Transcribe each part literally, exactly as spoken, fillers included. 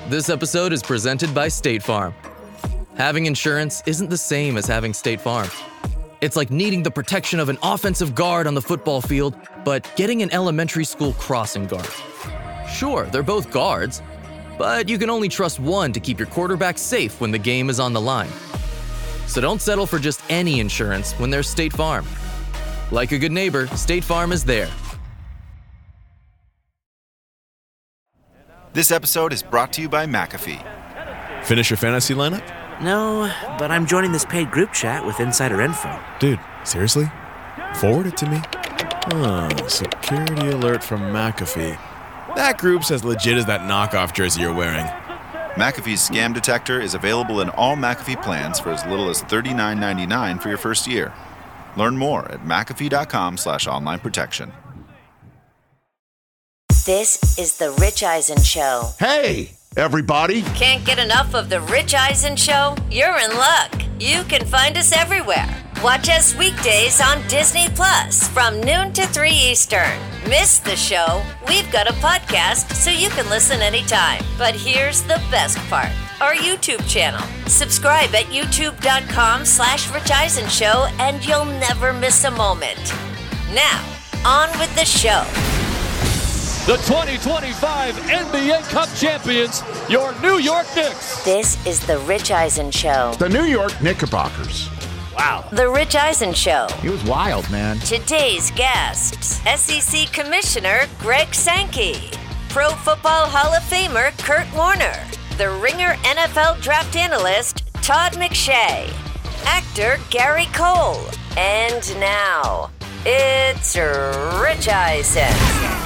This episode is presented by State Farm. Having insurance isn't the same as having State Farm. It's like needing the protection of an offensive guard on the football field, but getting an elementary school crossing guard. Sure, they're both guards, but you can only trust one to keep your quarterback safe when the game is on the line. So don't settle for just any insurance when there's State Farm. Like a good neighbor, State Farm is there. This episode is brought to you by McAfee. Finish your fantasy lineup? No, but I'm joining this paid group chat with insider info. Dude, seriously? Forward it to me. Oh, security alert from McAfee. That group's as legit as that knockoff jersey you're wearing. McAfee's scam detector is available in all McAfee plans for as little as thirty-nine ninety-nine for your first year. Learn more at McAfee.com slash online protection. This is The Rich Eisen Show. Hey, everybody. Can't get enough of The Rich Eisen Show? You're in luck. You can find us everywhere. Watch us weekdays on Disney Plus from noon to three Eastern. Miss the show? We've got a podcast so you can listen anytime. But here's the best part. Our YouTube channel. Subscribe at youtube.com slash Rich Eisen Show and you'll never miss a moment. Now, on with the show. The twenty twenty-five N B A Cup champions, your New York Knicks. This is The Rich Eisen Show. The New York Knickerbockers. Wow. The Rich Eisen Show. He was wild, man. Today's guests, S E C Commissioner Greg Sankey, Pro Football Hall of Famer Kurt Warner, the Ringer N F L Draft Analyst Todd McShay, actor Gary Cole, and now, it's Rich Eisen.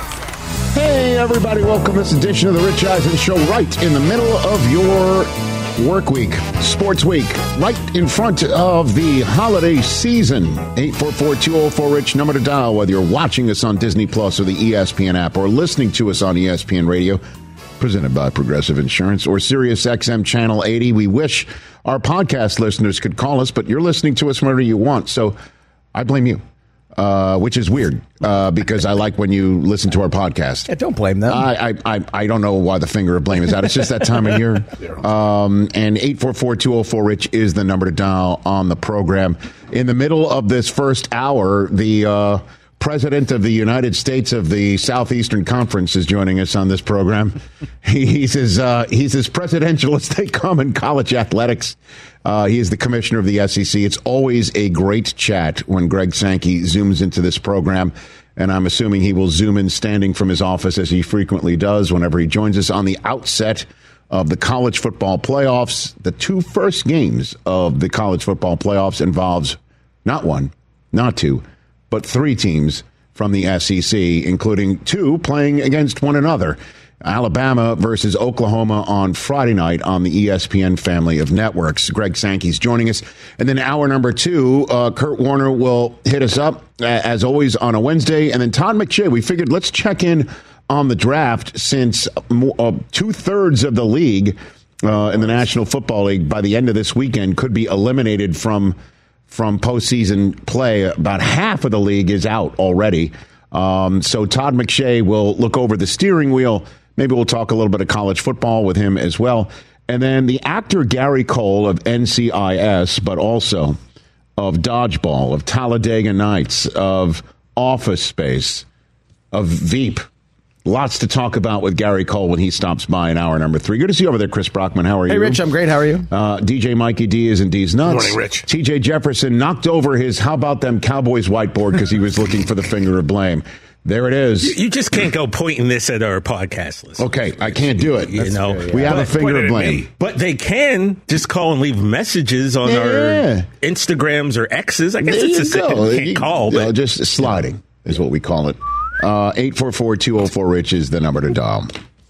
Hey, everybody. Welcome to this edition of The Rich Eisen Show, right in the middle of your work week, sports week, right in front of the holiday season. eight four four, two oh four, RICH, number to dial, whether you're watching us on Disney Plus or the E S P N app or listening to us on E S P N Radio, presented by Progressive Insurance, or Sirius X M Channel eighty. We wish our podcast listeners could call us, but you're listening to us whenever you want, so I blame you. Uh, which is weird uh, because I like when you listen to our podcast. Yeah, don't blame them. I, I I I don't know why the finger of blame is out. It's just that time of year. Um, and eight four four, two oh four, RICH is the number to dial on the program. In the middle of this first hour, the uh, President of the United States of the Southeastern Conference is joining us on this program. He's as, uh, he's as presidential as they come in college athletics. Uh, he is the commissioner of the S E C. It's always a great chat when Greg Sankey zooms into this program, and I'm assuming he will zoom in standing from his office as he frequently does whenever he joins us on the outset of the college football playoffs. The two first games of the college football playoffs involves not one, not two, but three teams from the S E C, including two playing against one another. Alabama versus Oklahoma on Friday night on the E S P N family of networks. Greg Sankey's joining us. And then hour number two, uh, Kurt Warner will hit us up, uh, as always, on a Wednesday. And then Todd McShay, we figured let's check in on the draft since uh, two-thirds of the league uh, in the National Football League by the end of this weekend could be eliminated from, from postseason play. About half of the league is out already. Um, so Todd McShay will look over the steering wheel. Maybe we'll talk a little bit of college football with him as well. And then the actor Gary Cole of N C I S, but also of Dodgeball, of Talladega Nights, of Office Space, of Veep. Lots to talk about with Gary Cole when he stops by in hour number three. Good to see you over there, Chris Brockman. How are you? Hey, Rich, I'm great. How are you? Uh, D J Mikey D is in D's Nuts. Good morning, Rich. T J Jefferson knocked over his How About Them Cowboys whiteboard because he was looking for the finger of blame. There it is. You, you just can't go pointing this at our podcast list. Okay, I can't do it. You know, we have but, a finger of blame. But they can just call and leave messages on yeah. our Instagrams or X's. I guess there it's a go. you can't call, you but know, just sliding is what we call it. Uh, eight four four, two oh four, RICH is the number to dial.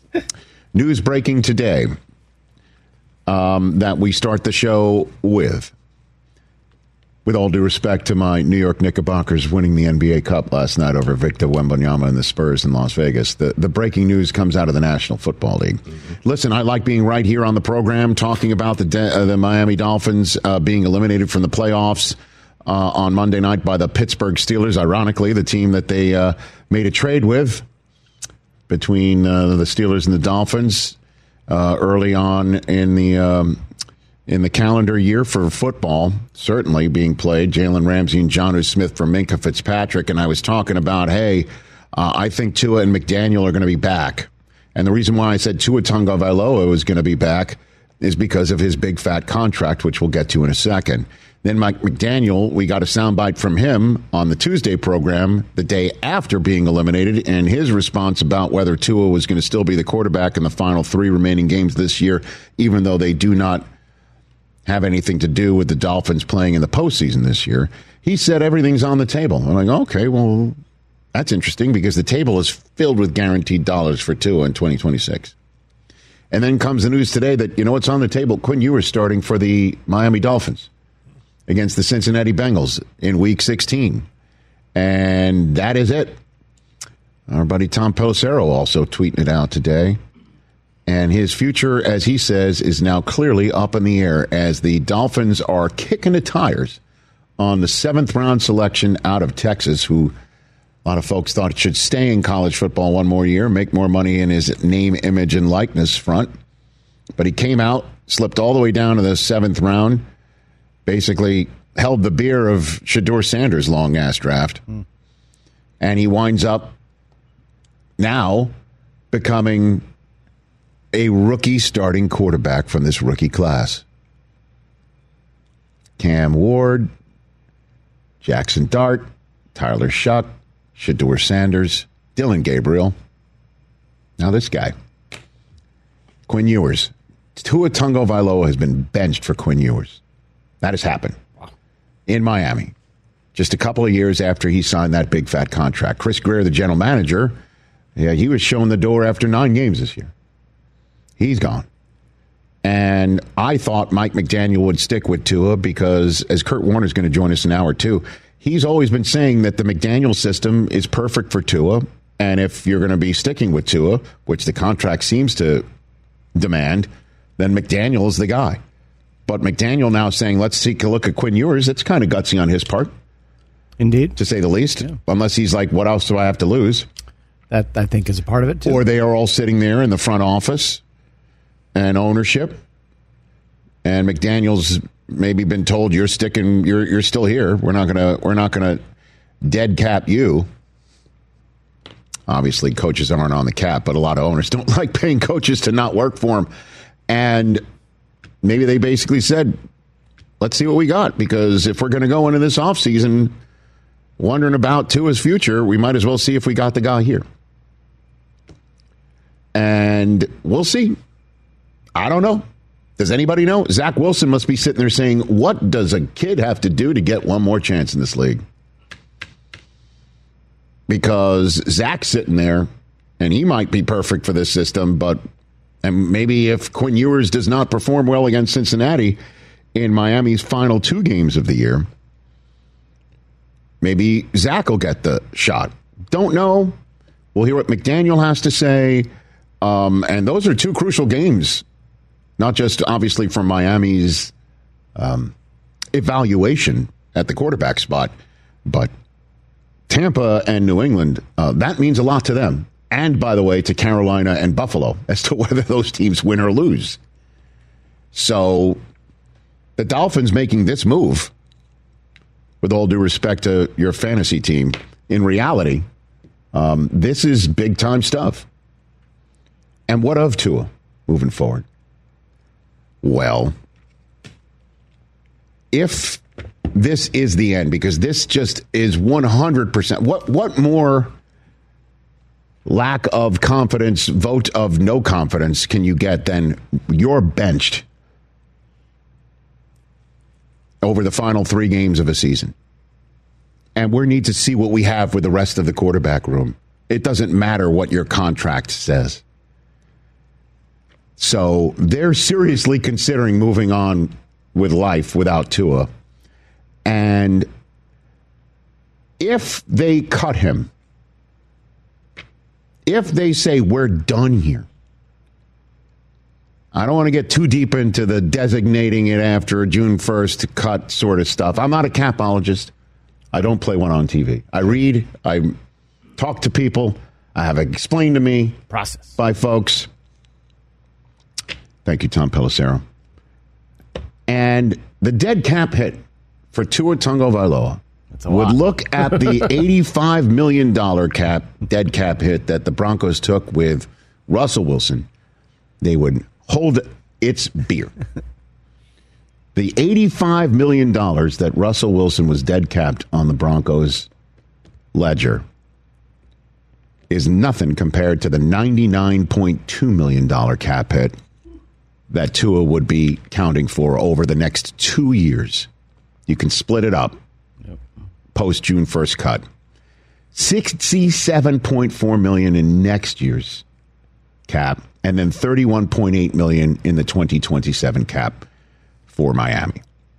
News breaking today um, that we start the show with. With all due respect to my New York Knickerbockers winning the N B A Cup last night over Victor Wembanyama and the Spurs in Las Vegas, the, the breaking news comes out of the National Football League. Mm-hmm. Listen, I like being right here on the program, talking about the De- uh, the Miami Dolphins uh, being eliminated from the playoffs uh, on Monday night by the Pittsburgh Steelers, ironically, the team that they uh, made a trade with between uh, the Steelers and the Dolphins. uh, early on in the um, in the calendar year for football, certainly being played. Jalen Ramsey and Jonnu Smith for Minkah Fitzpatrick. And I was talking about, hey, uh, I think Tua and McDaniel are going to be back. And the reason why I said Tua Tagovailoa was going to be back is because of his big fat contract, which we'll get to in a second. Then Mike McDaniel, we got a soundbite from him on the Tuesday program the day after being eliminated, and his response about whether Tua was going to still be the quarterback in the final three remaining games this year, even though they do not have anything to do with the Dolphins playing in the postseason this year. He said everything's on the table. I'm like, okay, well, that's interesting because the table is filled with guaranteed dollars for Tua in twenty twenty-six. And then comes the news today that, you know what's on the table? Quinn Ewers starting for the Miami Dolphins against the Cincinnati Bengals in week sixteen. And that is it. Our buddy Tom Pelissero also tweeting it out today. And his future, as he says, is now clearly up in the air as the Dolphins are kicking the tires on the seventh round selection out of Texas, who a lot of folks thought should stay in college football one more year, make more money in his name, image, and likeness front. But he came out, slipped all the way down to the seventh round, basically held the beer of Shedeur Sanders' long-ass draft. Mm. And he winds up now becoming a rookie starting quarterback from this rookie class. Cam Ward, Jackson Dart, Tyler Shuck, Shedeur Sanders, Dylan Gabriel. Now this guy, Quinn Ewers. Tua Tagovailoa has been benched for Quinn Ewers. That has happened in Miami just a couple of years after he signed that big fat contract. Chris Greer, the general manager, yeah, he was shown the door after nine games this year. He's gone. And I thought Mike McDaniel would stick with Tua because, as Kurt Warner's going to join us in an hour or two, he's always been saying that the McDaniel system is perfect for Tua. And if you're going to be sticking with Tua, which the contract seems to demand, then McDaniel is the guy. But McDaniel now saying, let's take a look at Quinn Ewers. It's kind of gutsy on his part. Indeed. To say the least. Yeah. Unless he's like, what else do I have to lose? That, I think, is a part of it, too. Or they are all sitting there in the front office and ownership, and McDaniel's maybe been told, you're sticking, you're you're still here. We're not gonna we're not gonna dead cap you. Obviously, coaches aren't on the cap, but a lot of owners don't like paying coaches to not work for them. And maybe they basically said, let's see what we got, because if we're going to go into this offseason wondering about Tua's future, we might as well see if we got the guy here. And we'll see. I don't know. Does anybody know? Zach Wilson must be sitting there saying, what does a kid have to do to get one more chance in this league? Because Zach's sitting there, and he might be perfect for this system, but and maybe if Quinn Ewers does not perform well against Cincinnati in Miami's final two games of the year, maybe Zach will get the shot. Don't know. We'll hear what McDaniel has to say. Um, and those are two crucial games. Not just, obviously, from Miami's um, evaluation at the quarterback spot, but Tampa and New England, uh, that means a lot to them. And, by the way, to Carolina and Buffalo as to whether those teams win or lose. So the Dolphins making this move, with all due respect to your fantasy team, in reality, um, this is big-time stuff. And what of Tua moving forward? Well, if this is the end, because this just is one hundred percent, what what more lack of confidence, vote of no confidence can you get than you're benched over the final three games of a season? And we need to see what we have with the rest of the quarterback room. It doesn't matter what your contract says. So they're seriously considering moving on with life without Tua. And if they cut him, if they say we're done here, I don't want to get too deep into the designating it after June first cut sort of stuff. I'm not a capologist. I don't play one on T V. I read, I talk to people, I have it explained to me process by folks. Thank you, Tom Pelissero. And the dead cap hit for Tua Tagovailoa would lot. look at the eighty-five million dollars cap, dead cap hit that the Broncos took with Russell Wilson. They would hold its beer. The eighty-five million dollars that Russell Wilson was dead capped on the Broncos ledger is nothing compared to the ninety-nine point two million dollars cap hit that Tua would be counting for over the next two years. You can split it up. Yep. Post June first cut. sixty-seven point four million dollars in next year's cap, and then thirty-one point eight million dollars in the twenty twenty-seven cap for Miami.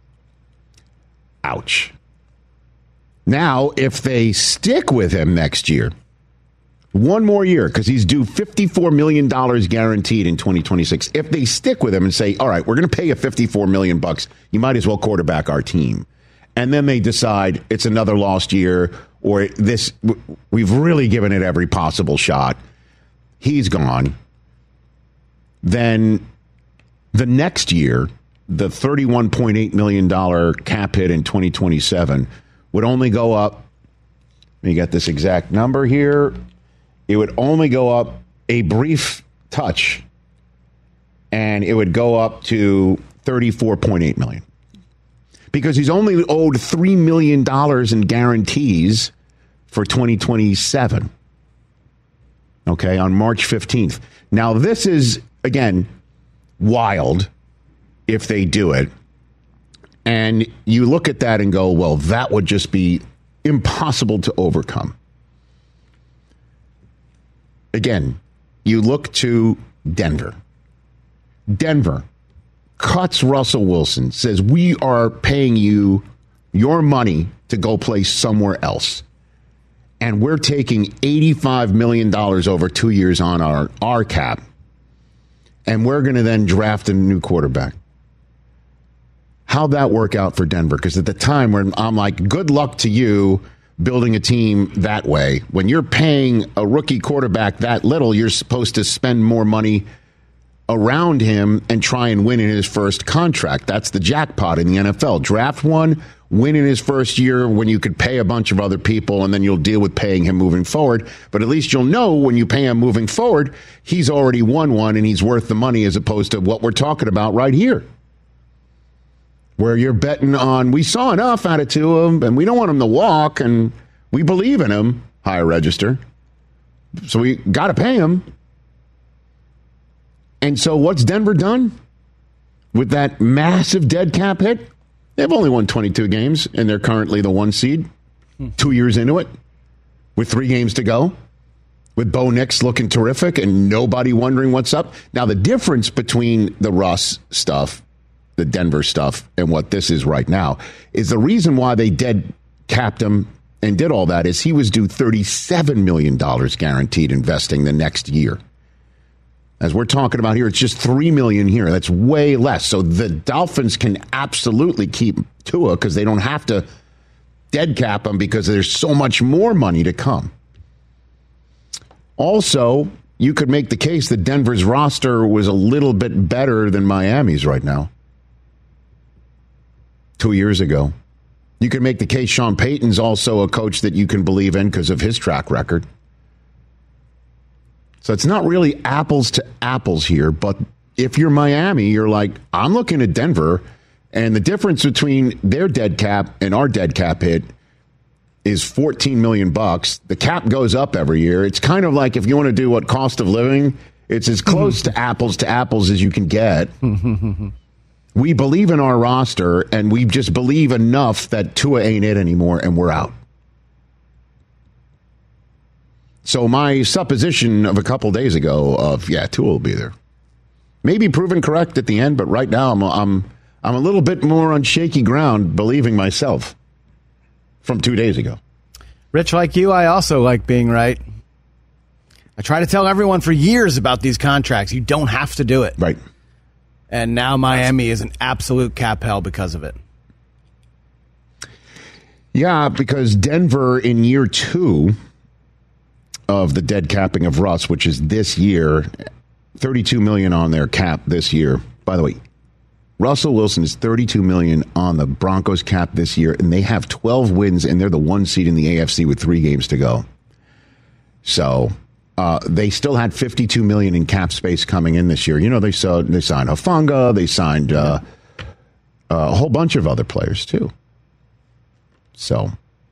Ouch. Now, if they stick with him next year, one more year, because he's due fifty-four million dollars guaranteed in twenty twenty-six. If they stick with him and say, all right, we're going to pay you fifty-four million dollars bucks, you might as well quarterback our team. And then they decide it's another lost year, or this, we've really given it every possible shot. He's gone. Then the next year, the thirty-one point eight million dollars cap hit in twenty twenty-seven would only go up. Let me get this exact number here. It would only go up a brief touch, and it would go up to thirty-four point eight million dollars. Because he's only owed three million dollars in guarantees for twenty twenty-seven. Okay, on March fifteenth. Now, this is, again, wild if they do it. And you look at that and go, well, that would just be impossible to overcome. Again, you look to Denver. Denver cuts Russell Wilson, says, we are paying you your money to go play somewhere else. And we're taking eighty-five million dollars over two years on our, our cap. And we're going to then draft a new quarterback. How'd that work out for Denver? Because at the time when I'm like, good luck to you building a team that way. When you're paying a rookie quarterback that little, you're supposed to spend more money around him and try and win in his first contract. That's the jackpot in the N F L. Draft one, win in his first year when you could pay a bunch of other people, and then you'll deal with paying him moving forward. But at least you'll know when you pay him moving forward, he's already won one and he's worth the money, as opposed to what we're talking about right here, where you're betting on, we saw enough out of Tua, and we don't want him to walk, and we believe in him, higher register. So we got to pay him. And so what's Denver done with that massive dead cap hit? They've only won twenty-two games, and they're currently the one seed, two years into it, with three games to go, with Bo Nix looking terrific and nobody wondering what's up. Now, the difference between the Russ stuff, the Denver stuff, and what this is right now is the reason why they dead capped him and did all that is he was due thirty-seven million dollars guaranteed investing the next year. As we're talking about here, it's just three million dollars here. That's way less. So the Dolphins can absolutely keep Tua because they don't have to dead cap him because there's so much more money to come. Also, you could make the case that Denver's roster was a little bit better than Miami's right now. Two years ago. You could make the case Sean Payton's also a coach that you can believe in because of his track record. So it's not really apples to apples here, but if you're Miami, you're like, I'm looking at Denver, and the difference between their dead cap and our dead cap hit is fourteen million bucks. The cap goes up every year. It's kind of like if you want to do what cost of living, it's as close to apples to apples as you can get. We believe in our roster, and we just believe enough that Tua ain't it anymore, and we're out. So my supposition of a couple days ago of, yeah, Tua will be there, maybe proven correct at the end, but right now I'm I'm I'm a little bit more on shaky ground, believing myself from two days ago. Rich, like you, I also like being right. I try to tell everyone for years about these contracts. You don't have to do it. Right. And now Miami is an absolute cap hell because of it. Yeah, because Denver in year two of the dead capping of Russ, which is this year, thirty-two million dollars on their cap this year. By the way, Russell Wilson is thirty-two million dollars on the Broncos cap this year, and they have twelve wins, and they're the one seed in the A F C with three games to go. So uh, they still had fifty-two million dollars in cap space coming in this year. You know, they saw they signed Hufanga, they signed uh, a whole bunch of other players too. So,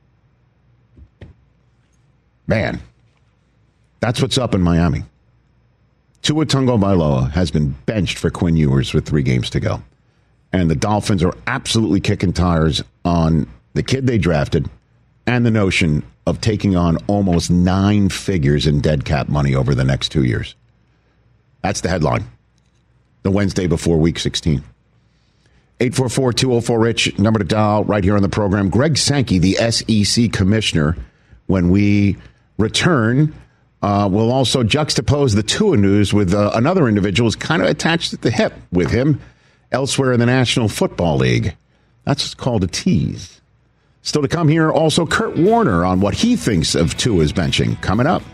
man, that's what's up in Miami. Tua Tagovailoa has been benched for Quinn Ewers with three games to go. And the Dolphins are absolutely kicking tires on the kid they drafted and the notion of taking on almost nine figures in dead cap money over the next two years. That's the headline. The Wednesday before Week sixteen. eight four four, two oh four, RICH, number to dial right here on the program. Greg Sankey, the S E C commissioner, when we return, uh, we'll also juxtapose the Tua news with uh, another individual who's kind of attached at the hip with him elsewhere in the National Football League. That's called a tease. Still to come here, also Kurt Warner on what he thinks of Tua's benching. Coming up.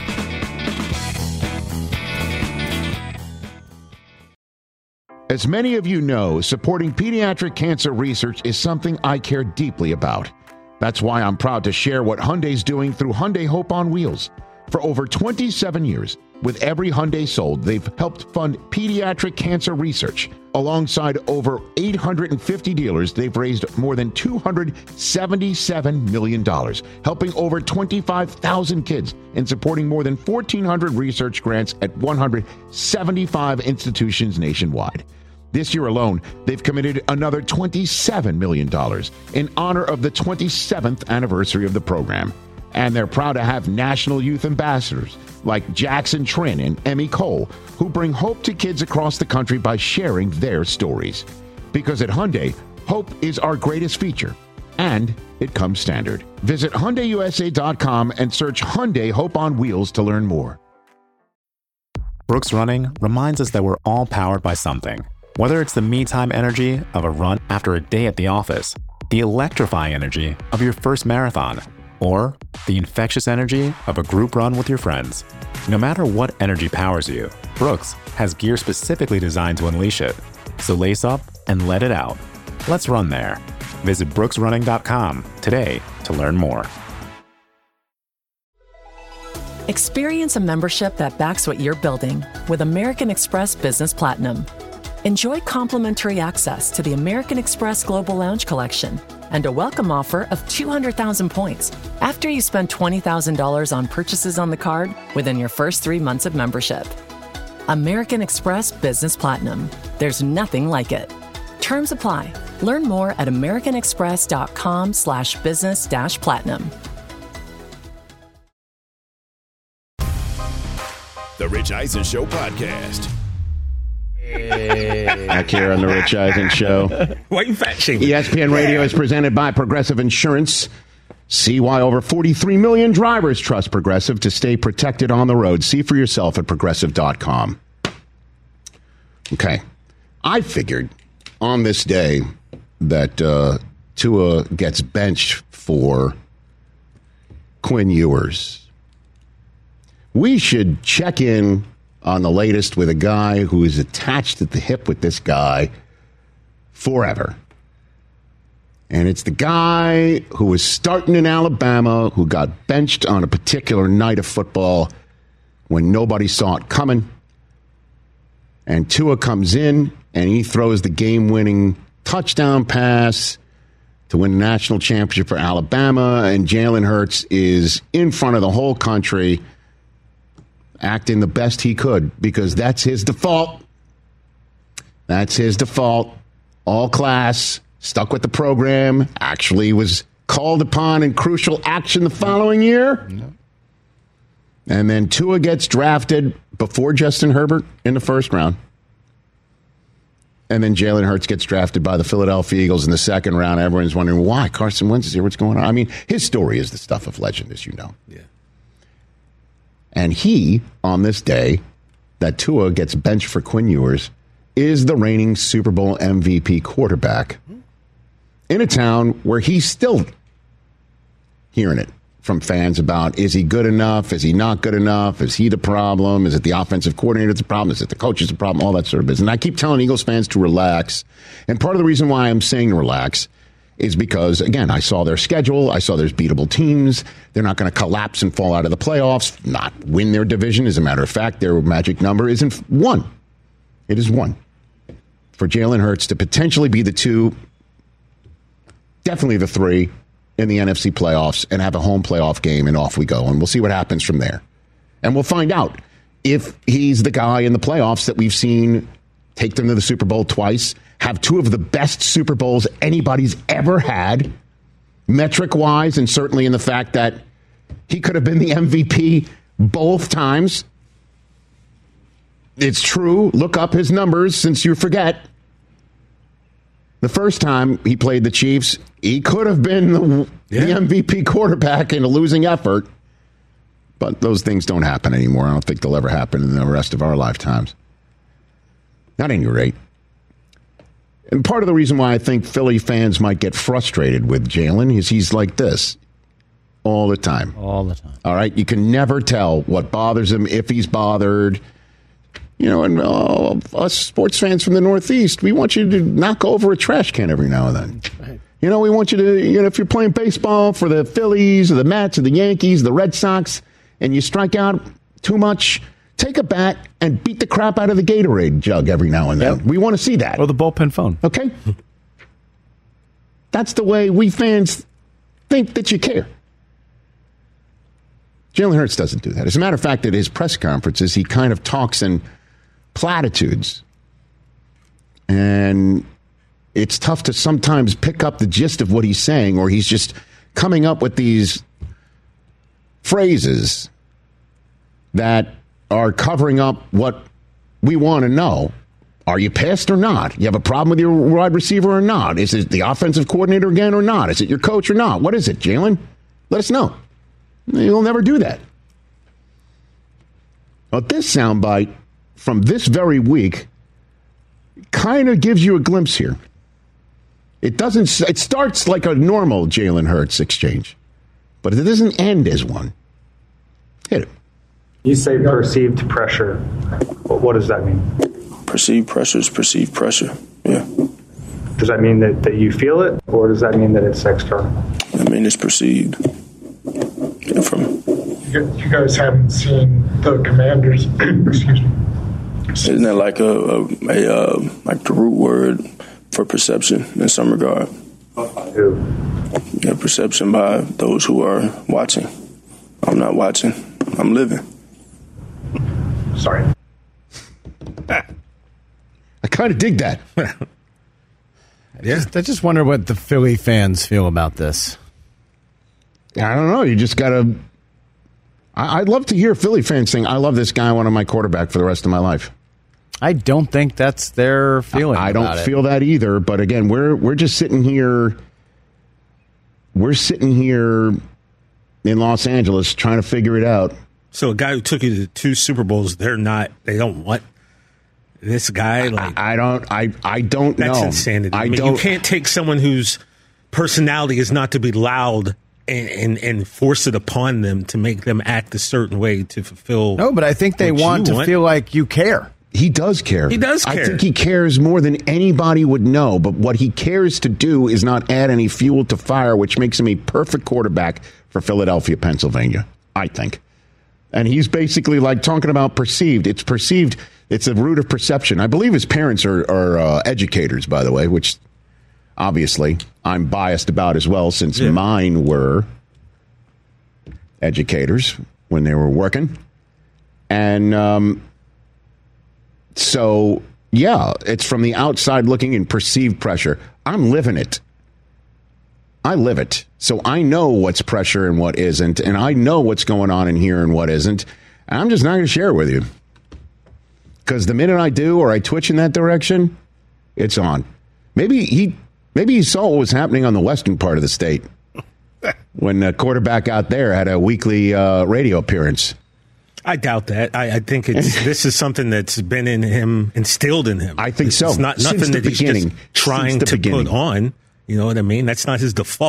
As many of you know, supporting pediatric cancer research is something I care deeply about. That's why I'm proud to share what Hyundai's doing through Hyundai Hope on Wheels. For over twenty-seven years, with every Hyundai sold, they've helped fund pediatric cancer research. Alongside over eight hundred fifty dealers, they've raised more than two hundred seventy-seven million dollars, helping over twenty-five thousand kids and supporting more than fourteen hundred research grants at one hundred seventy-five institutions nationwide. This year alone, they've committed another twenty-seven million dollars in honor of the twenty-seventh anniversary of the program. And they're proud to have national youth ambassadors like Jackson Trin and Emmy Cole, who bring hope to kids across the country by sharing their stories. Because at Hyundai, hope is our greatest feature, and it comes standard. Visit Hyundai U S A dot com and search Hyundai Hope on Wheels to learn more. Brooks Running reminds us that we're all powered by something. Whether it's the me-time energy of a run after a day at the office, the electrifying energy of your first marathon, or the infectious energy of a group run with your friends. No matter what energy powers you, Brooks has gear specifically designed to unleash it. So lace up and let it out. Let's run there. Visit brooks running dot com today to learn more. Experience a membership that backs what you're building with American Express Business Platinum. Enjoy complimentary access to the American Express Global Lounge Collection and a welcome offer of two hundred thousand points after you spend twenty thousand dollars on purchases on the card within your first three months of membership. American Express Business Platinum. There's nothing like it. Terms apply. Learn more at americanexpress.com slash business dash platinum. The Rich Eisen Show podcast. Back here on the Rich Eisen Show. Why are you fat shaming? E S P N Radio is presented by Progressive Insurance. See why over forty-three million drivers trust Progressive to stay protected on the road. See for yourself at progressive dot com. Okay. I figured on this day that uh, Tua gets benched for Quinn Ewers. We should check in on the latest with a guy who is attached at the hip with this guy forever. And it's the guy who was starting in Alabama, who got benched on a particular night of football when nobody saw it coming. And Tua comes in and he throws the game-winning touchdown pass to win the national championship for Alabama. And Jalen Hurts is in front of the whole country acting the best he could, because that's his default. That's his default. All class, stuck with the program, actually was called upon in crucial action the following year. No. And then Tua gets drafted before Justin Herbert in the first round. And then Jalen Hurts gets drafted by the Philadelphia Eagles in the second round. Everyone's wondering, why? Carson Wentz is here. What's going on? I mean, his story is the stuff of legend, as you know. Yeah. And he, on this day that Tua gets benched for Quinn Ewers, is the reigning Super Bowl M V P quarterback in a town where he's still hearing it from fans about, is he good enough? Is he not good enough? Is he the problem? Is it the offensive coordinator that's the problem? Is it the coach that's the problem? All that sort of business. And I keep telling Eagles fans to relax. And part of the reason why I'm saying relax is because, again, I saw their schedule. I saw there's beatable teams. They're not going to collapse and fall out of the playoffs, not win their division. As a matter of fact, their magic number isn't one. It is one. For Jalen Hurts to potentially be the two, definitely the three, in the N F C playoffs and have a home playoff game, and off we go. And we'll see what happens from there. And we'll find out if he's the guy in the playoffs that we've seen take them to the Super Bowl twice, have two of the best Super Bowls anybody's ever had, metric-wise, and certainly in the fact that he could have been the M V P both times. It's true. Look up his numbers since you forget. The first time he played the Chiefs, he could have been the, yeah. the M V P quarterback in a losing effort. But those things don't happen anymore. I don't think they'll ever happen in the rest of our lifetimes. Not at any rate. And part of the reason why I think Philly fans might get frustrated with Jalen is he's like this all the time. All the time. All right? You can never tell what bothers him, if he's bothered. You know, and uh, us sports fans from the Northeast, we want you to knock over a trash can every now and then. Right. You know, we want you to, you know, if you're playing baseball for the Phillies or the Mets or the Yankees, the Red Sox, and you strike out too much, take a bat and beat the crap out of the Gatorade jug every now and then. Yep. We want to see that. Or the bullpen phone. Okay? That's the way we fans think that you care. Jalen Hurts doesn't do that. As a matter of fact, at his press conferences, he kind of talks in platitudes. And it's tough to sometimes pick up the gist of what he's saying, or he's just coming up with these phrases that are covering up what we want to know. Are you pissed or not? You have a problem with your wide receiver or not? Is it the offensive coordinator again or not? Is it your coach or not? What is it, Jalen? Let us know. You'll never do that. But this soundbite from this very week kind of gives you a glimpse here. It doesn't. It starts like a normal Jalen Hurts exchange, but it doesn't end as one. Hit it. You say perceived pressure. What does that mean? Perceived pressure is perceived pressure. Yeah. Does that mean that, that you feel it, or does that mean that it's external? I mean, it's perceived. Yeah, from. You guys haven't seen the Commanders. Excuse me. Isn't that like a, a, a uh, like the root word for perception in some regard? Yeah, perception by those who are watching. I'm not watching. I'm living. Sorry. I kind of dig that. yeah. I just, I just wonder what the Philly fans feel about this. I don't know. You just got to... I'd love to hear Philly fans saying, I love this guy, I want him my quarterback for the rest of my life. I don't think that's their feeling. I, I don't about feel it. that either. But again, we're we're just sitting here. We're sitting here in Los Angeles trying to figure it out. So a guy who took you to two Super Bowls, they're not. They don't want this guy. Like I, I don't. I I don't that's know. That's insanity. I, I mean, don't. You can't take someone whose personality is not to be loud and, and and force it upon them to make them act a certain way to fulfill. No, but I think they want to want. feel like you care. He does care. He does care. I think he cares more than anybody would know. But what he cares to do is not add any fuel to fire, which makes him a perfect quarterback for Philadelphia, Pennsylvania, I think. And he's basically like talking about perceived. It's perceived. It's a root of perception. I believe his parents are, are uh, educators, by the way, which obviously I'm biased about as well, since yeah. mine were educators when they were working. And um, so, yeah, it's from the outside looking in, perceived pressure. I'm living it. I live it. So I know what's pressure and what isn't, and I know what's going on in here and what isn't. And I'm just not going to share it with you. Because the minute I do or I twitch in that direction, it's on. Maybe he maybe he saw what was happening on the western part of the state when the quarterback out there had a weekly uh, radio appearance. I doubt that. I, I think it's this is something that's been in him, instilled in him. I think it's so. It's not Since nothing the that he's beginning. just trying Since the to beginning. put on. You know what I mean? That's not his default.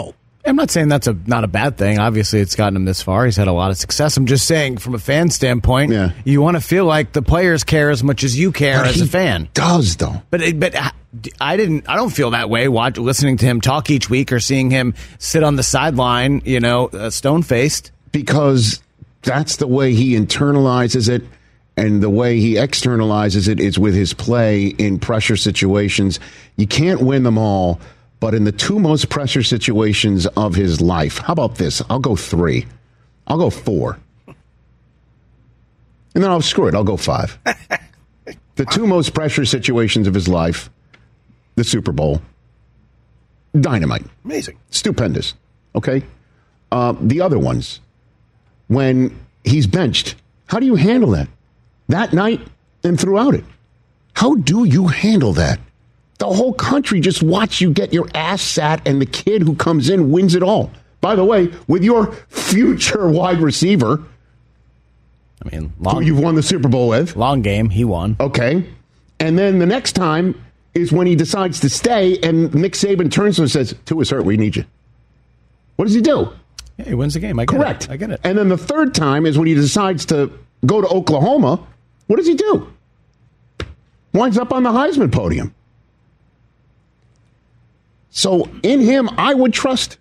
I'm not saying that's a not a bad thing. Obviously, it's gotten him this far. He's had a lot of success. I'm just saying, from a fan standpoint, yeah. you want to feel like the players care as much as you care but as he a fan. Does though? But but I didn't. I don't feel that way. Watch, listening to him talk each week or seeing him sit on the sideline, you know, uh, stone faced. Because that's the way he internalizes it, and the way he externalizes it is with his play in pressure situations. You can't win them all. But in the two most pressure situations of his life, how about this? I'll go three. I'll go four. And then I'll screw it. I'll go five. The two most pressure situations of his life, the Super Bowl, dynamite. Amazing. Stupendous. Okay? Uh, the other ones, when he's benched, how do you handle that? That night and throughout it. How do you handle that? The whole country just watch you get your ass sat, and the kid who comes in wins it all. By the way, with your future wide receiver, I mean, long, who you've won the Super Bowl with. Long game, he won. Okay. And then the next time is when he decides to stay, and Nick Saban turns to him and says, Tua's hurt, we need you. What does he do? Yeah, he wins the game. I get Correct. it. I get it. And then the third time is when he decides to go to Oklahoma. What does he do? Winds up on the Heisman podium. So in him, I would trust.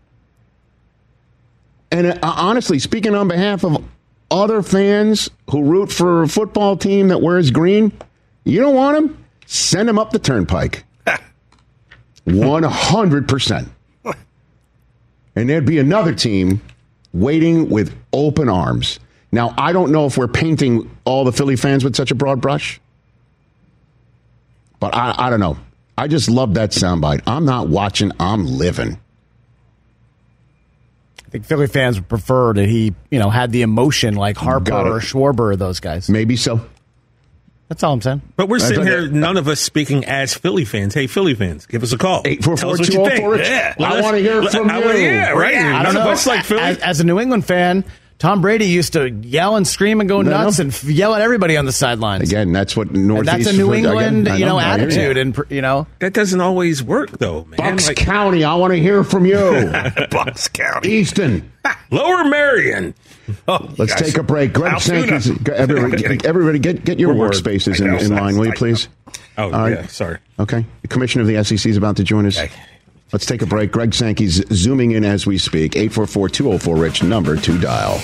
And uh, honestly, speaking on behalf of other fans who root for a football team that wears green, you don't want him? Send him up the turnpike. one hundred percent. And there'd be another team waiting with open arms. Now, I don't know if we're painting all the Philly fans with such a broad brush. But I, I don't know. I just love that soundbite. I'm not watching, I'm living. I think Philly fans would prefer that he, you know, had the emotion like Harper or Schwarber or those guys. Maybe so. That's all I'm saying. But we're sitting here, none of us speaking as Philly fans. Hey, Philly fans, give us a call. eight four four, two oh four, yeah. I want to hear from I, you. I, yeah, right. Yeah, I none don't of know. us like Philly. As, as a New England fan, Tom Brady used to yell and scream and go No, nuts no. and f- yell at everybody on the sidelines. Again, that's what And Northeast. that's a New again, England, I you know, I hear attitude, you. and you know That doesn't always work, though, man. Bucks Like- County, I want to hear from you. Bucks County. Easton. Lower Marion. Oh, Let's guys. take a break. Greg Altoona. Sankey, everybody, everybody get, get your We're workspaces I in, know, in sorry. line, will you, please? Oh, All right. yeah, sorry. Okay. The commissioner of the S E C is about to join us. Okay. Let's take a break. Greg Sankey's zooming in as we speak. eight four four, two oh four, RICH, number to dial.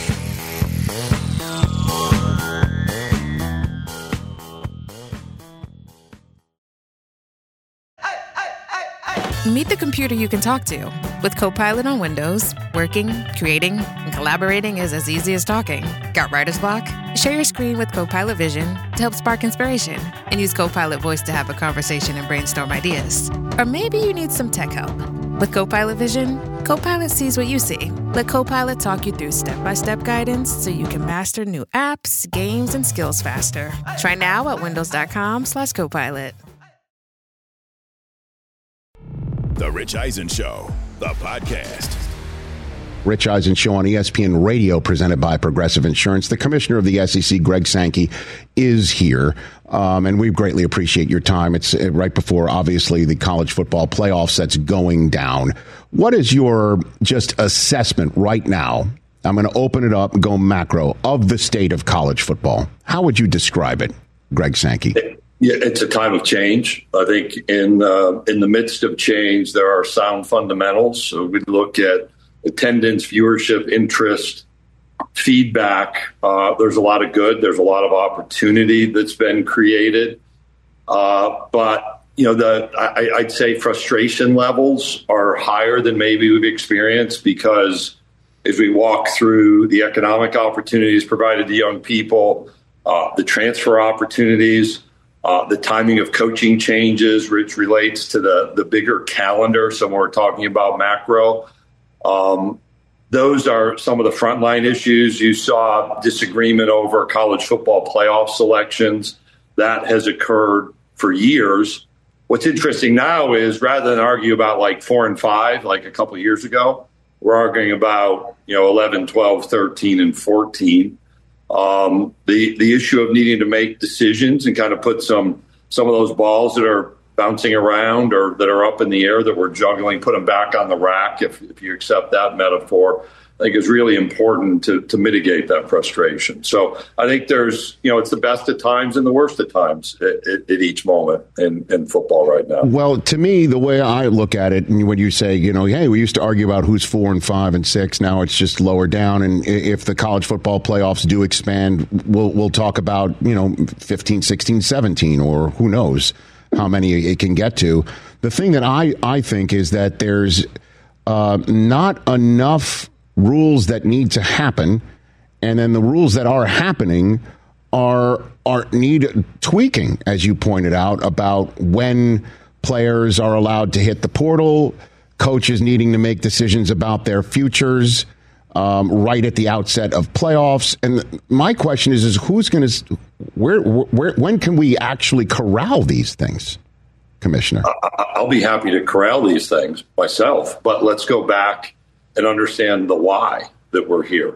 Meet the computer you can talk to. With Copilot on Windows, working, creating, and collaborating is as easy as talking. Got writer's block? Share your screen with Copilot Vision to help spark inspiration, and use Copilot Voice to have a conversation and brainstorm ideas. Or maybe you need some tech help. With Copilot Vision, Copilot sees what you see. Let Copilot talk you through step-by-step guidance so you can master new apps, games, and skills faster. Try now at windows.com slash Copilot. The Rich Eisen Show, the podcast. Rich Eisen Show on E S P N Radio, presented by Progressive Insurance. The commissioner of the S E C, Greg Sankey, is here, um, and we greatly appreciate your time. It's uh, right before, obviously, the college football playoffs that's going down. What is your just assessment right now? I'm going to open it up and go macro of the state of college football. How would you describe it, Greg Sankey? Yeah, it's a time of change. I think in uh, in the midst of change, there are sound fundamentals. So we look at attendance, viewership, interest, feedback. Uh, there's a lot of good. There's a lot of opportunity that's been created. Uh, but, you know, the I, I'd say frustration levels are higher than maybe we've experienced because as we walk through the economic opportunities provided to young people, uh, the transfer opportunities, Uh, the timing of coaching changes, which relates to the, the bigger calendar. So when we're talking about macro, um, those are some of the frontline issues. You saw disagreement over college football playoff selections. That has occurred for years. What's interesting now is rather than argue about like four and five, like a couple of years ago, we're arguing about, you know, eleven, twelve, thirteen, and fourteen. Um, the, the issue of needing to make decisions and kind of put some, some of those balls that are bouncing around or that are up in the air that we're juggling, put them back on the rack, if, if you accept that metaphor, I think is really important to, to mitigate that frustration. So I think there's, you know, it's the best at times and the worst at times at, at, at each moment in, in football right now. Well, to me, the way I look at it, and when you say, you know, hey, we used to argue about who's four and five and six, now it's just lower down. And if the college football playoffs do expand, we'll, we'll talk about, you know, fifteen, sixteen, seventeen, or who knows how many it can get to. The thing that I, I think is that there's uh, not enough rules that need to happen, and then the rules that are happening are are need tweaking, as you pointed out, about when players are allowed to hit the portal, coaches needing to make decisions about their futures um, right at the outset of playoffs. And my question is: is who's going to where where when can we actually corral these things, Commissioner? I'll be happy to corral these things myself, but let's go back and understand the why that we're here.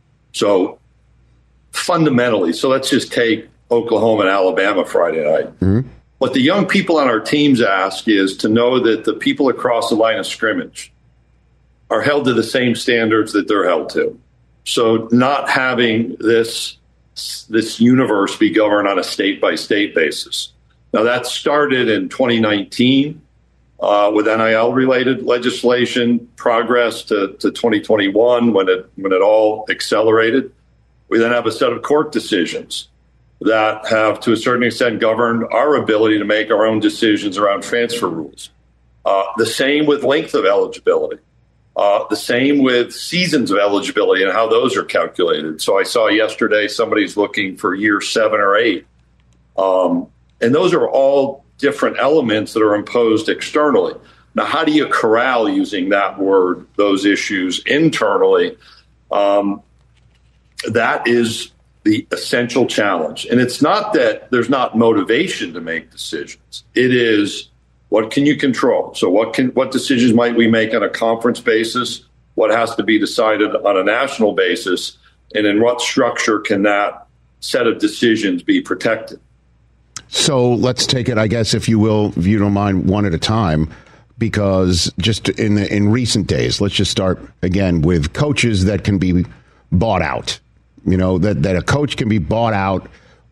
So fundamentally, so let's just take Oklahoma and Alabama Friday night. Mm-hmm. What the young people on our teams ask is to know that the people across the line of scrimmage are held to the same standards that they're held to. So not having this, this universe be governed on a state-by-state basis. Now, that started in twenty nineteen. Uh, with N I L-related legislation, progress to, to twenty twenty-one when it when it all accelerated. We then have a set of court decisions that have, to a certain extent, governed our ability to make our own decisions around transfer rules. Uh, the same with length of eligibility. Uh, the same with seasons of eligibility and how those are calculated. So I saw yesterday somebody's looking for year seven or eight. Um, and those are all different elements that are imposed externally. Now, how do you corral, using that word, those issues internally? Um, that is the essential challenge. And it's not that there's not motivation to make decisions. It is, what can you control? So what can what decisions might we make on a conference basis? What has to be decided on a national basis? And in what structure can that set of decisions be protected? So let's take it, I guess, if you will, if you don't mind, one at a time, because just in the, in recent days, let's just start again with coaches that can be bought out. You know, that, that a coach can be bought out.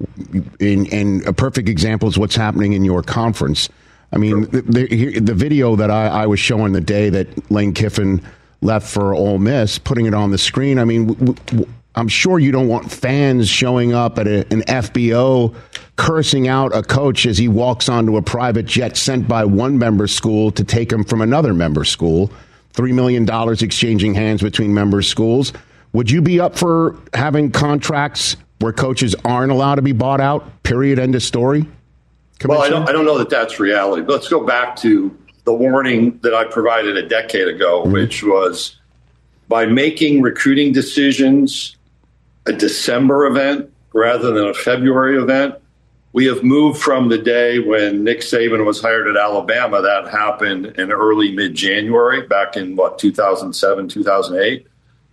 In, in a perfect example is what's happening in your conference. I mean, the, the, the video that I, I was showing the day that Lane Kiffin left for Ole Miss, putting it on the screen. I mean, w- w- I'm sure you don't want fans showing up at a, an F B O cursing out a coach as he walks onto a private jet sent by one member school to take him from another member school. three million dollars exchanging hands between member schools. Would you be up for having contracts where coaches aren't allowed to be bought out? Period. End of story. Well, I don't, I don't know that that's reality. But let's go back to the warning that I provided a decade ago, mm-hmm. which was by making recruiting decisions a December event rather than a February event, we have moved from the day when Nick Saban was hired at Alabama. That happened in early mid-January, back in, what, two thousand seven, two thousand eight,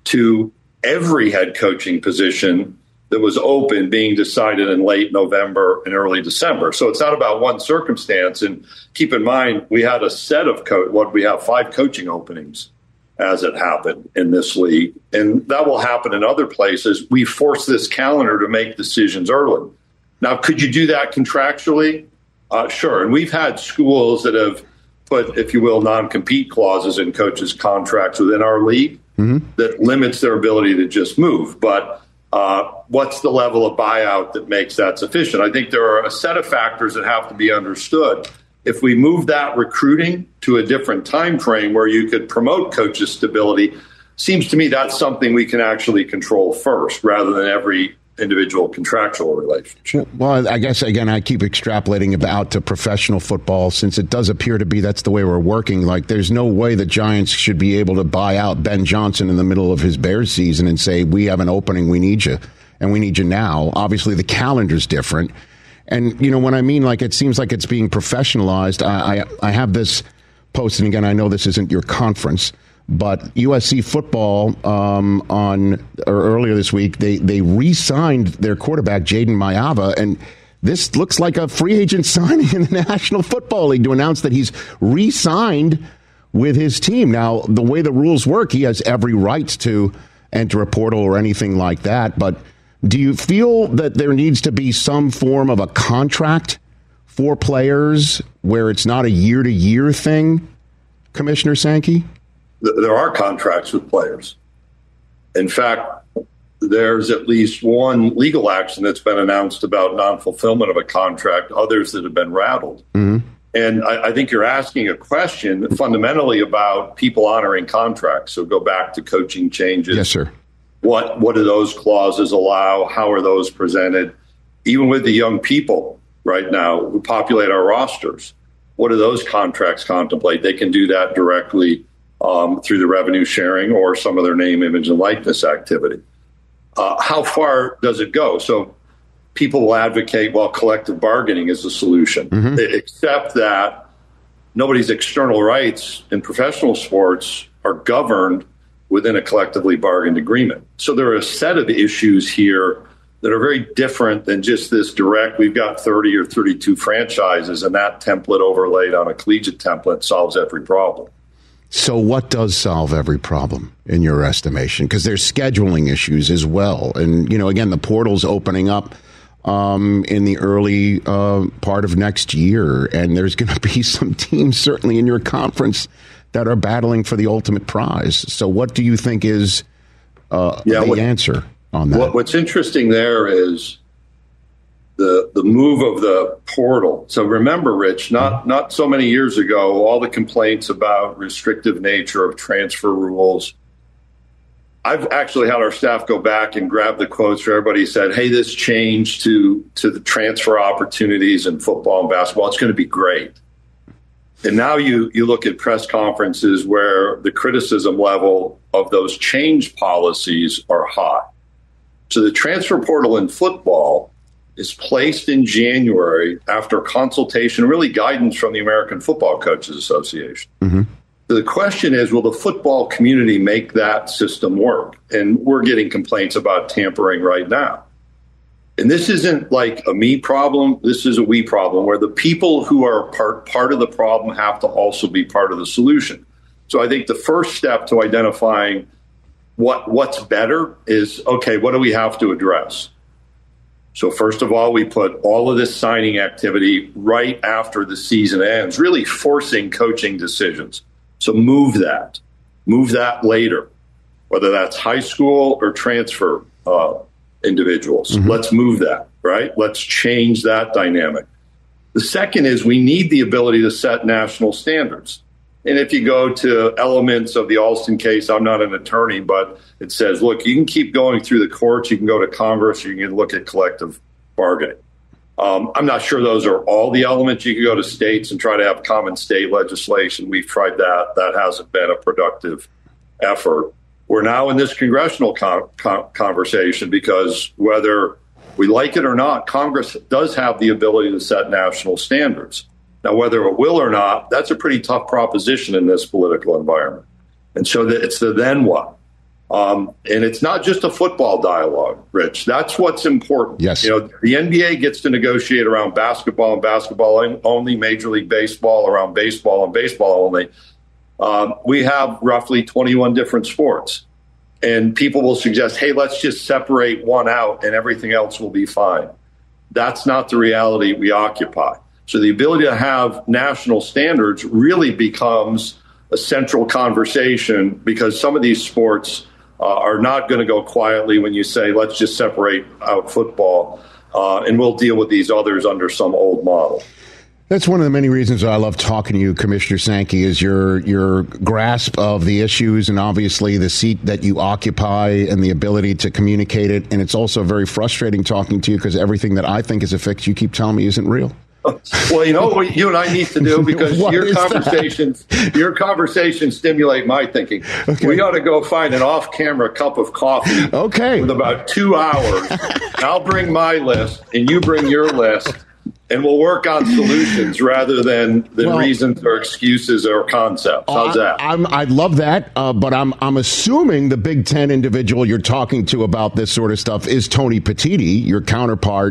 to every head coaching position that was open being decided in late November and early December. So it's not about one circumstance. And keep in mind, we had a set of co- what we have five coaching openings as it happened in this league. And that will happen in other places. We force this calendar to make decisions early. Now, could you do that contractually? Uh, sure. And we've had schools that have put, if you will, non-compete clauses in coaches' contracts within our league mm-hmm. that limits their ability to just move. But uh, what's the level of buyout that makes that sufficient? I think there are a set of factors that have to be understood. If we move that recruiting to a different time frame where you could promote coaches' stability, seems to me that's something we can actually control first rather than every individual contractual relationship. Well, I guess, again, I keep extrapolating about to professional football since it does appear to be that's the way we're working. Like, there's no way the Giants should be able to buy out Ben Johnson in the middle of his Bears season and say, we have an opening, we need you, and we need you now. Obviously, the calendar's different. And, you know, when I mean, like, it seems like it's being professionalized, I, I, I have this post, and again, I know this isn't your conference, but U S C football um, on or earlier this week, they, they re-signed their quarterback, Jaden Mayava, and this looks like a free agent signing in the National Football League to announce that he's re-signed with his team. Now, the way the rules work, he has every right to enter a portal or anything like that. But do you feel that there needs to be some form of a contract for players where it's not a year-to-year thing, Commissioner Sankey? There are contracts with players. In fact, there's at least one legal action that's been announced about non-fulfillment of a contract, others that have been rattled. Mm-hmm. And I, I think you're asking a question fundamentally about people honoring contracts. So go back to coaching changes. Yes, sir. What, what do those clauses allow? How are those presented? Even with the young people right now who populate our rosters, what do those contracts contemplate? They can do that directly um, through the revenue sharing or some of their name, image, and likeness activity. Uh, how far does it go? So people will advocate, well, collective bargaining is the solution, mm-hmm. except that nobody's external rights in professional sports are governed within a collectively bargained agreement. So there are a set of issues here that are very different than just this direct, we've got thirty or thirty-two franchises, and that template overlaid on a collegiate template solves every problem. So what does solve every problem in your estimation? Because there's scheduling issues as well. And, you know, again, the portal's opening up um, in the early uh, part of next year. And there's going to be some teams, certainly in your conference, that are battling for the ultimate prize. So what do you think is uh, yeah, the what, answer on that? What, what's interesting there is the the move of the portal. So remember, Rich, not not so many years ago, all the complaints about restrictive nature of transfer rules. I've actually had our staff go back and grab the quotes for everybody who said, hey, this change to, to the transfer opportunities in football and basketball, it's going to be great. And now you, you look at press conferences where the criticism level of those change policies are high. So the transfer portal in football is placed in January after consultation, really guidance from the American Football Coaches Association. Mm-hmm. So the question is, will the football community make that system work? And we're getting complaints about tampering right now. And this isn't like a me problem. This is a we problem where the people who are part, part of the problem have to also be part of the solution. So I think the first step to identifying what what's better is, okay, what do we have to address? So first of all, we put all of this signing activity right after the season ends, really forcing coaching decisions. So move that, move that later, whether that's high school or transfer uh, individuals. Mm-hmm. Let's move that, right? Let's change that dynamic. The second is we need the ability to set national standards. And if you go to elements of the Alston case, I'm not an attorney, but it says, look, you can keep going through the courts, you can go to Congress, you can look at collective bargaining. Um, I'm not sure those are all the elements. You can go to states and try to have common state legislation. We've tried that. That hasn't been a productive effort. We're now in this congressional con- con- conversation because whether we like it or not, Congress does have the ability to set national standards. Now, whether it will or not, that's a pretty tough proposition in this political environment. And so that it's the then what. Um, and it's not just a football dialogue, Rich. That's what's important. Yes. You know, the N B A gets to negotiate around basketball and basketball only, Major League Baseball around baseball and baseball only. Um, we have roughly twenty-one different sports. And people will suggest, hey, let's just separate one out and everything else will be fine. That's not the reality we occupy. So the ability to have national standards really becomes a central conversation because some of these sports uh, are not going to go quietly when you say, let's just separate out football uh, and we'll deal with these others under some old model. That's one of the many reasons I love talking to you, Commissioner Sankey, is your your grasp of the issues and obviously the seat that you occupy and the ability to communicate it. And it's also very frustrating talking to you because everything that I think is a fix, you keep telling me isn't real. Well, you know what you and I need to do because your conversations, that? your conversations stimulate my thinking. Okay. We ought to go find an off-camera cup of coffee. Okay. With about two hours. I'll bring my list, and you bring your list, and we'll work on solutions rather than, than well, reasons or excuses or concepts. How's uh, that? I'm, I'd love that, uh, but I'm I'm assuming the Big Ten individual you're talking to about this sort of stuff is Tony Petitti, your counterpart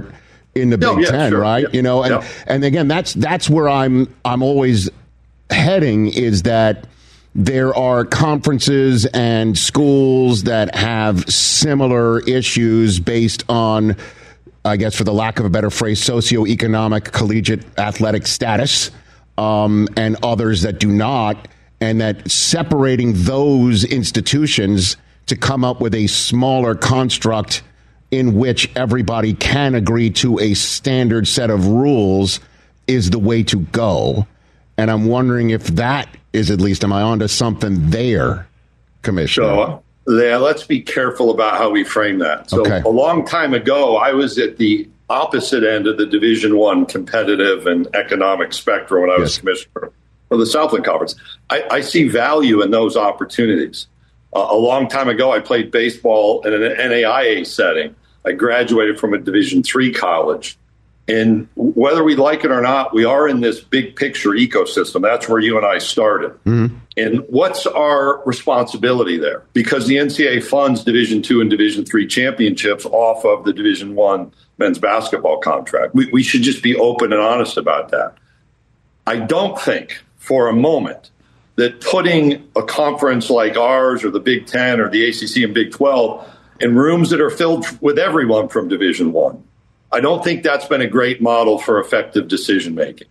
in the Big No, yeah, Ten, sure. right? Yeah. You know, and Yeah. and again, that's that's where I'm I'm always heading, is that there are conferences and schools that have similar issues based on, I guess, for the lack of a better phrase, socioeconomic collegiate athletic status, um, and others that do not, and that separating those institutions to come up with a smaller construct in which everybody can agree to a standard set of rules is the way to go. And I'm wondering if that is, at least, am I onto something there, Commissioner? So, yeah, let's be careful about how we frame that. So Okay. a long time ago, I was at the opposite end of the Division One competitive and economic spectrum when I was Yes. commissioner of the Southland Conference. I, I see value in those opportunities. Uh, a long time ago, I played baseball in an N A I A setting. I graduated from a Division Three college. And whether we like it or not, we are in this big picture ecosystem. That's where you and I started. Mm-hmm. And what's our responsibility there? Because the N C double A funds Division Two and Division Three championships off of the Division One men's basketball contract. We, we should just be open and honest about that. I don't think for a moment that putting a conference like ours or the Big Ten or the A C C and Big twelve in rooms that are filled with everyone from Division One, I don't think that's been a great model for effective decision making,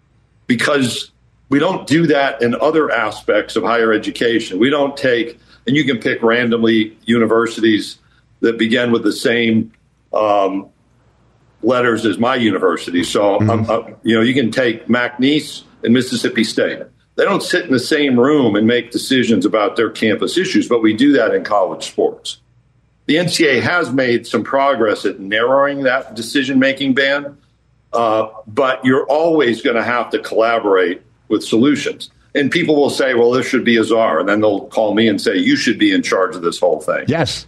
because we don't do that in other aspects of higher education. We don't take, and you can pick randomly universities that begin with the same um, letters as my university. So, mm-hmm. um, uh, you know, you can take McNeese and Mississippi State. They don't sit in the same room and make decisions about their campus issues, but we do that in college sports. The N C double A has made some progress at narrowing that decision-making band, uh, but you're always going to have to collaborate with solutions. And people will say, well, there should be a czar. And then they'll call me and say, you should be in charge of this whole thing. Yes.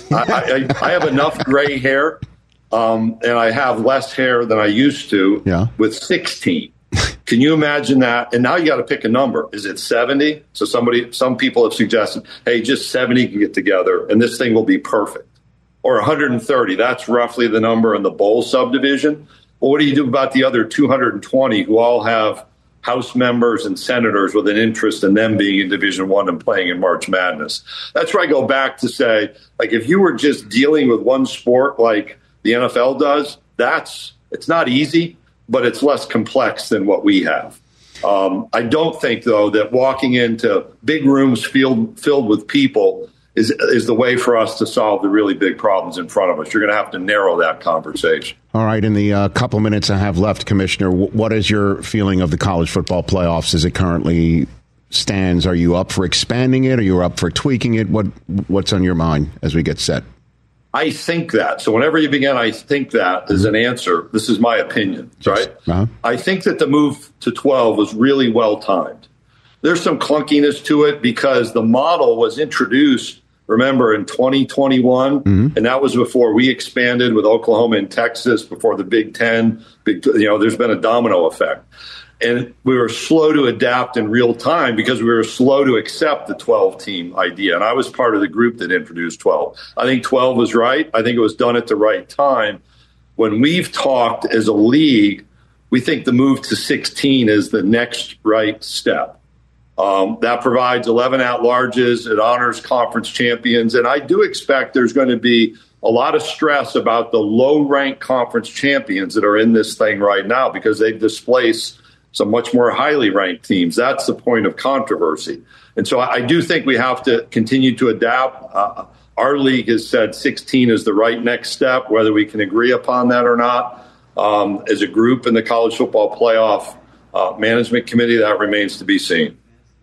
I, I, I have enough gray hair, um, and I have less hair than I used to yeah. with sixteen. Can you imagine that? And now you got to pick a number. Is it seventy? So somebody, some people have suggested, hey, just seventy can get together and this thing will be perfect. Or one hundred thirty. That's roughly the number in the bowl subdivision. Well, what do you do about the other two hundred twenty who all have House members and senators with an interest in them being in Division One and playing in March Madness? That's where I go back to say, like, if you were just dealing with one sport like the N F L does, that's it's not easy, but it's less complex than what we have. Um, I don't think, though, that walking into big rooms filled filled with people is is the way for us to solve the really big problems in front of us. You're going to have to narrow that conversation. All right. In the uh, couple minutes I have left, Commissioner, w- what is your feeling of the college football playoffs as it currently stands? Are you up for expanding it? Are you up for tweaking it? What What's on your mind as we get set? I think that. So whenever you begin, I think that is an answer. This is my opinion, right? Uh-huh. I think that the move to twelve was really well timed. There's some clunkiness to it because the model was introduced, remember, in twenty twenty-one, mm-hmm. and that was before we expanded with Oklahoma and Texas, before the Big Ten. Big, you know, there's been a domino effect. And we were slow to adapt in real time because we were slow to accept the twelve-team idea. And I was part of the group that introduced twelve. I think twelve was right. I think it was done at the right time. When we've talked as a league, we think the move to sixteen is the next right step. Um, that provides eleven at-larges. It honors conference champions. And I do expect there's going to be a lot of stress about the low-ranked conference champions that are in this thing right now because they've displaced some much more highly ranked teams. That's the point of controversy. And so I do think we have to continue to adapt. Uh, our league has said sixteen is the right next step, whether we can agree upon that or not. Um, as a group in the college football playoff uh, management committee, that remains to be seen.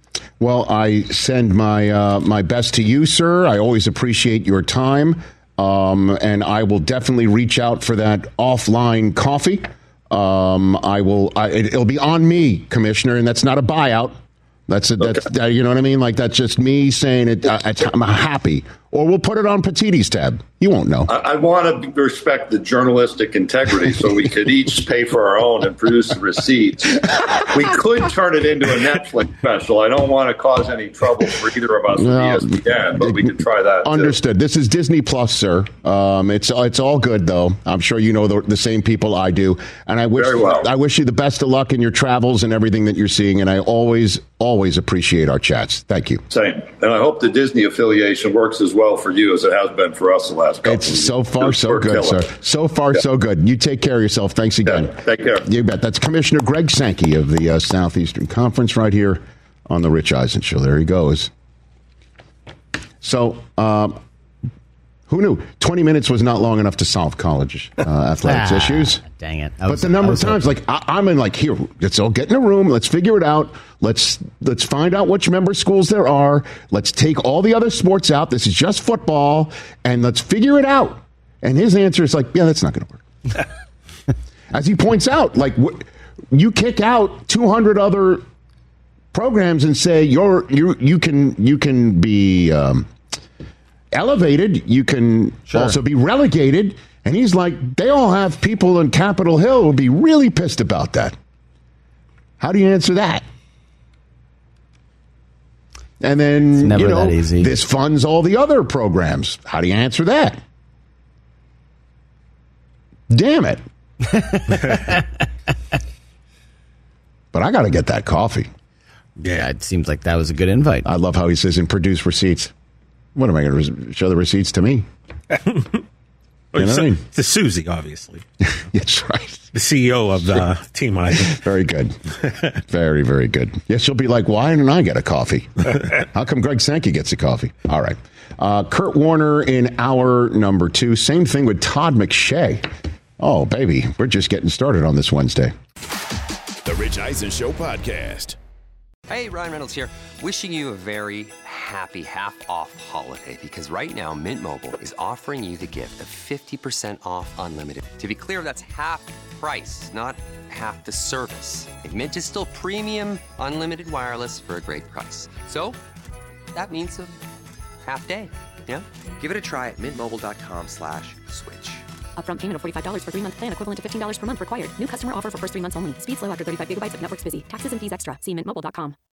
Well, I send my uh, my best to you, sir. I always appreciate your time. Um, and I will definitely reach out for that offline coffee. Um, I will. I, it, it'll be on me, Commissioner, and that's not a buyout. That's a, that's okay. uh, you know what I mean. Like that's just me saying it. Uh, I'm happy Or we'll put it on Petitti's tab. You won't know. I, I want to respect the journalistic integrity, so we could each pay for our own and produce the receipts. We could turn it into a Netflix special. I don't want to cause any trouble for either of us Well, with E S P N, but we could try that. Understood. Too. This is Disney Plus, sir. Um, it's it's all good, though. I'm sure you know the, the same people I do. And I wish Very well. I wish you the best of luck in your travels and everything that you're seeing. And I always, always appreciate our chats. Thank you. Same. And I hope the Disney affiliation works as well for you as it has been for us the last couple It's of years. so far so We're good, killing sir. it. So far Yeah. so good. You take care of yourself. Thanks again. Yeah, take care. You bet. That's Commissioner Greg Sankey of the uh, Southeastern Conference right here on the Rich Eisen Show. There he goes. So, um, who knew? twenty minutes was not long enough to solve college uh, athletics Ah, issues. dang it. I But was- the number I of was times, hoping. like, I, I'm in, like, here, let's all get in a room. Let's figure it out. Let's let's find out which member schools there are. Let's take all the other sports out. This is just football, and let's figure it out. And his answer is like, yeah, that's not going to work. As he points out, like, wh- you kick out two hundred other programs and say you're you you can you can be um, elevated, you can Sure. also be relegated, and he's like, they all have people in Capitol Hill who will be really pissed about that. How do you answer that? And then never you know that easy. this funds all the other programs. How do you answer that? Damn it. But I got to get that coffee. Yeah, it seems like that was a good invite. I love how he says, and produce receipts. What am I going to res- show the receipts to me? You know what I mean? To Susie, obviously. That's right. The C E O of the Team Eisen. Very good. Very, very good. Yes, she'll be like, why didn't I get a coffee? How come Greg Sankey gets a coffee? All right. Uh, Kurt Warner in hour number two. Same thing with Todd McShay. Oh, baby, we're just getting started on this Wednesday. The Rich Eisen Show podcast. Hey, Ryan Reynolds here. Wishing you a very happy half-off holiday because right now Mint Mobile is offering you the gift of fifty percent off unlimited. To be clear, that's half the price, not half the service. And Mint is still premium unlimited wireless for a great price. So that means a half day, you know? Give it a try at mintmobile.com slash switch. Upfront payment of forty-five dollars for three-month plan equivalent to fifteen dollars per month required. New customer offer for first three months only. Speed slow after thirty-five gigabytes if network busy. Taxes and fees extra. See mint mobile dot com.